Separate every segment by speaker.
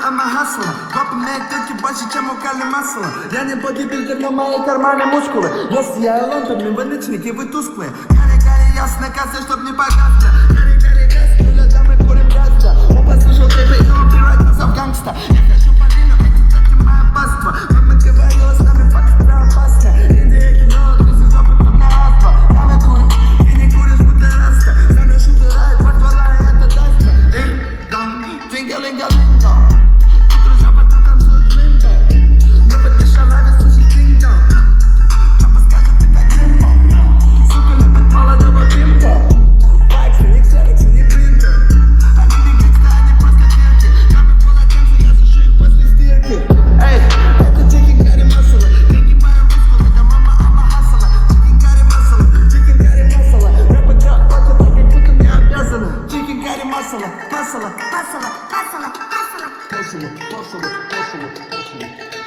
Speaker 1: ама хасла. Копы имеют только больше, чем у Карли Массела. Я не бодибилдер, но мои карманы мускулы. Если я лампами, вы ночники, вы тусклые. Гарри, ясно, касса, чтоб не погасно. Гарри, газ, да мы курим газда. Он послушал тебя, и он превратился в гангста. Я хочу полину, это моя паства. Мама говорила с нами, факт, это опасно. Индия, кино, ты с опытом на астма. Я на курю, и не куришь, будто раста. Сами шутера, и подвала, и это даст. Динг-донг, джинга-линга-линга. Утро жаба, тут танцует лимбо. Не поддержала, слушай, динг-донг. Жаба скажет, ты как лимбо. Сука любит молодого пимпа. Вайксы, не ксероксы, не принтер. Они не гангста, они просто дырки. Жабы полотенца, я сушу их после стирки. Эй, это чикен Гарри Массела. Деньги мои мускулы, да мама ама хасала. Чикен Гарри Массела, чикен Гарри Массела. Рэпа делать платят, так как будто мне обязаны. Чикен Гарри Массела, Массела, Массела, Массела, Массела. Массела, Массела, Массела, Массела.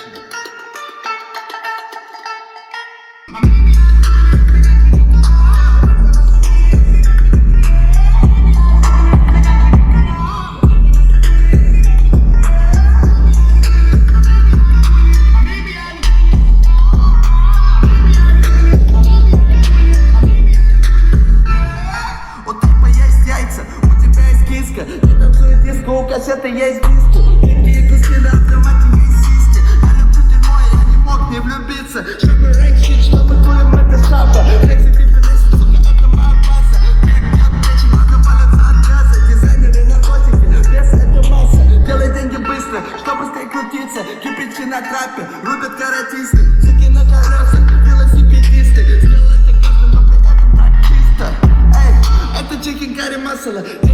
Speaker 1: У типа есть яйца, у тебя есть киска. Не танцует диско, у кассеты есть диски. Такие куски на автомате есть сиськи. Я люблю дерьмо, я не мог не влюбиться. Чтобы рэкшит, чтобы кулем это шапа. Лекси дефинишн, сука, это моя база. Бег нет плечи, много палятся от газа. Дизайнеры, наркотики, вес это масса. Делай деньги быстро, чтобы быстрее крутиться. Кипячи на трапе, рубят каратисты. Суки на колесах, велосипедисты. Сделай это каждый, но при этом так чисто. Эй, это чикен Гарри Массела.